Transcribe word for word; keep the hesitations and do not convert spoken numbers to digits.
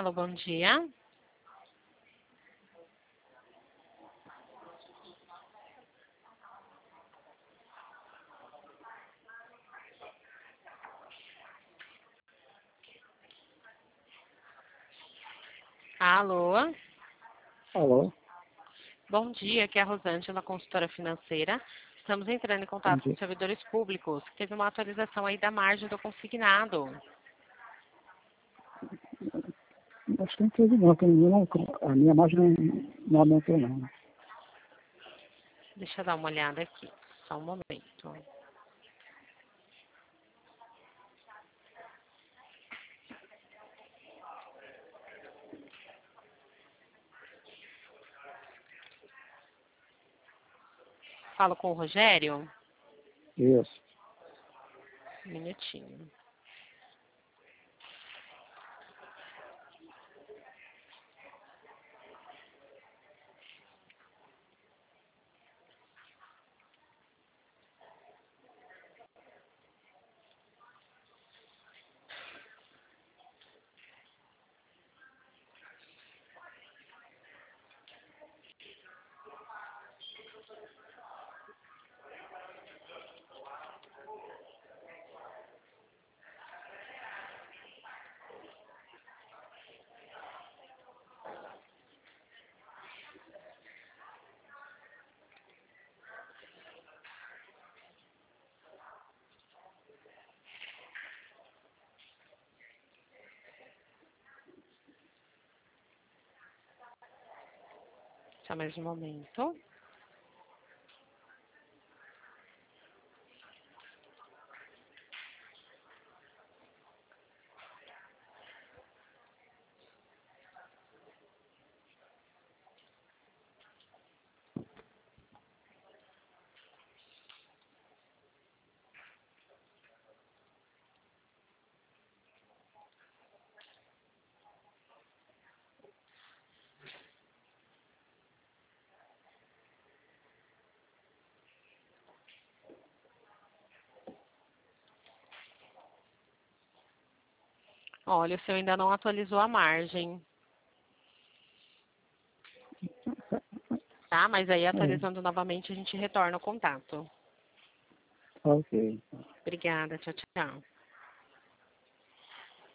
Alô, bom dia. Alô, Alô, bom dia, aqui é a Rosângela, consultora financeira. Estamos entrando em bom contato com dia. os servidores públicos. Teve uma atualização aí da margem do consignado. Acho que não teve não, que não, a minha margem não, não aumentou não. Deixa eu dar uma olhada aqui, só um momento. Falo com o Rogério? Isso. Um minutinho. Só mais um momento. Olha, o seu ainda não atualizou a margem, tá? Mas aí, É, atualizando novamente, a gente retorna o contato. ok. Obrigada, tchau, tchau.